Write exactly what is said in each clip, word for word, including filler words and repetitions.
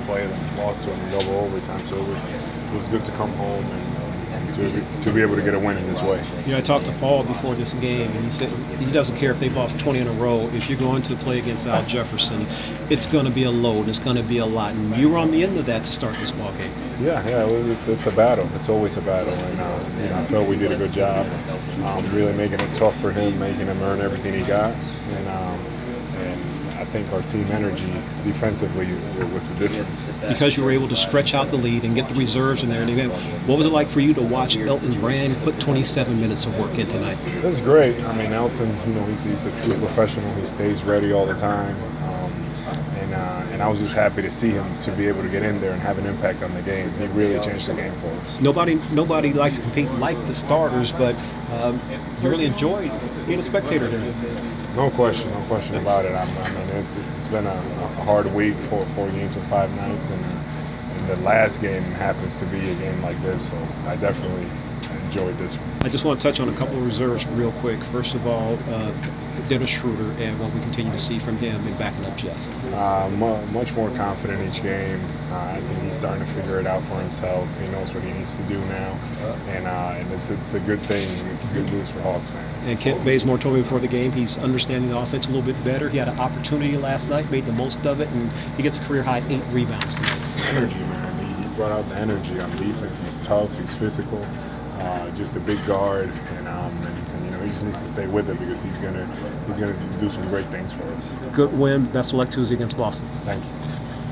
play, then lost to him in double overtime. So it was it was good to come home and, and to to be able to get a win in this way. You know, I talked to Paul before this game, and he said he doesn't care if they've lost twenty in a row. If you're going to play against Al Jefferson, it's going to be a load. It's going to be a lot, and you were on the end of that to start this ball game. Yeah, yeah, it's it's a battle. It's always a battle, and uh, you know I felt we did a good job, um, really making it tough for him, making him earn everything he got, and um, and I think our team energy defensively was the difference. Because you were able to stretch out the lead and get the reserves in there. And again, what was it like for you to watch Elton Brand put twenty-seven minutes of work in tonight? That's great. I mean, Elton, you know, he's, he's a true professional. He stays ready all the time. Um, and uh, and I was just happy to see him to be able to get in there and have an impact on the game. He really changed the game for us. Nobody nobody likes to compete like the starters, but um, you really enjoyed being a spectator tonight. No question, no question about it. I'm, I mean, it's, it's been a, a hard week, four, four games in five nights, and, uh, and the last game happens to be a game like this, so I definitely enjoyed this one. I just want to touch on a couple of reserves real quick. First of all, uh, Dennis Schroeder and what we continue to see from him in backing up Jeff. Uh, mu- much more confident each game. Uh, I think he's starting to figure it out for himself. He knows what he needs to do now, and uh, and it's it's a good thing. It's good news for Hawks fans. And Kent Bazemore told me before the game he's understanding the offense a little bit better. He had an opportunity last night, made the most of it, and he gets a career high eight rebounds tonight. Energy, man. He, he brought out the energy on defense. He's tough. He's physical. Uh, just a big guard, and, um, and and you know he just needs to stay with it because he's gonna he's gonna do some great things for us. Good win. Best of luck Tuesday against Boston. Thank you.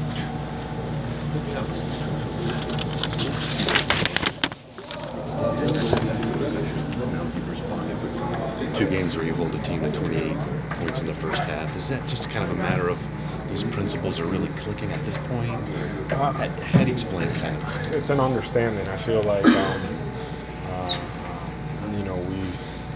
Two games where you hold the team to twenty-eight points in the first half. Is that just kind of a matter of those principles are really clicking at this point? Or Uh, how, how do you explain kind of? it's an understanding. I feel like um, uh, um, you know we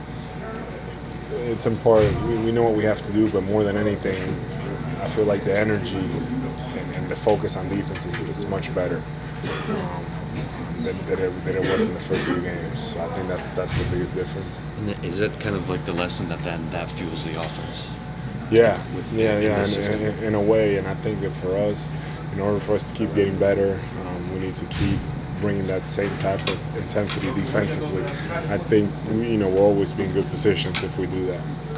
it's important. We, we know what we have to do, but more than anything, I feel like the energy and, and the focus on defense is, is much better um, than, than, it, than it was in the first few games. So I think that's that's the biggest difference. And is that kind of like the lesson that then that fuels the offense? Yeah, With, yeah, in, in yeah, this in, system? in, in a way. And I think that for us, in order for us to keep getting better, um, we need to keep bringing that same type of intensity defensively. I think we, you know we'll always be in good positions if we do that.